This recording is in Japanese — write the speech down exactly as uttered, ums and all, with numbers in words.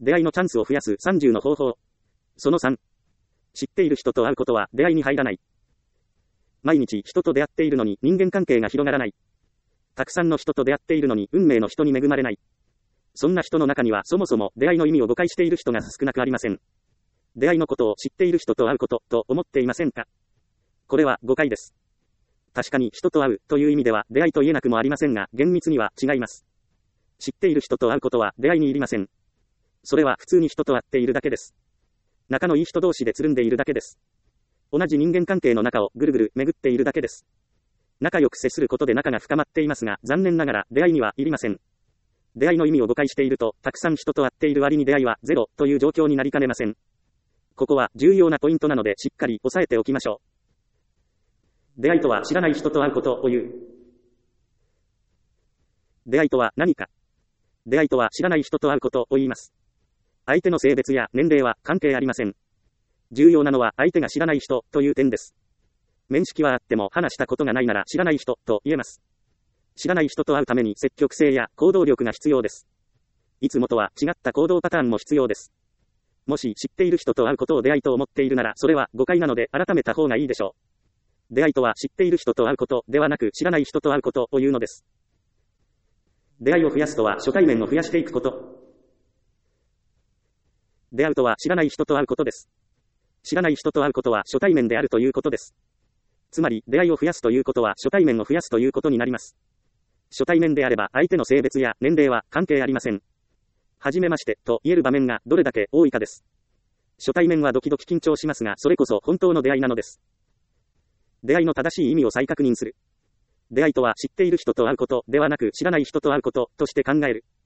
出会いのチャンスを増やすさんじゅうの方法。そのさん。知っている人と会うことは出会いに入らない。毎日人と出会っているのに人間関係が広がらない。たくさんの人と出会っているのに運命の人に恵まれない。そんな人の中にはそもそも出会いの意味を誤解している人が少なくありません。出会いのことを知っている人と会うことと思っていませんか？これは誤解です。確かに人と会うという意味では出会いと言えなくもありませんが、厳密には違います。知っている人と会うことは出会いにいりません。それは普通に人と会っているだけです。仲のいい人同士でつるんでいるだけです。同じ人間関係の中をぐるぐる巡っているだけです。仲良く接することで仲が深まっていますが、残念ながら出会いにはいりません。出会いの意味を誤解していると、たくさん人と会っている割に出会いはゼロという状況になりかねません。ここは重要なポイントなのでしっかり押さえておきましょう。出会いとは知らない人と会うことを言う。出会いとは何か。出会いとは知らない人と会うことを言います。相手の性別や年齢は関係ありません。重要なのは相手が知らない人という点です。面識はあっても話したことがないなら知らない人と言えます。知らない人と会うために積極性や行動力が必要です。いつもとは違った行動パターンも必要です。もし知っている人と会うことを出会いと思っているならそれは誤解なので改めた方がいいでしょう。出会いとは知っている人と会うことではなく知らない人と会うことを言うのです。出会いを増やすとは初対面を増やしていくこと。出会うとは知らない人と会うことです。知らない人と会うことは初対面であるということです。つまり出会いを増やすということは初対面を増やすということになります。初対面であれば相手の性別や年齢は関係ありません。はじめましてと言える場面がどれだけ多いかです。初対面はドキドキ緊張しますがそれこそ本当の出会いなのです。出会いの正しい意味を再確認する。出会いとは知っている人と会うことではなく知らない人と会うこととして考える。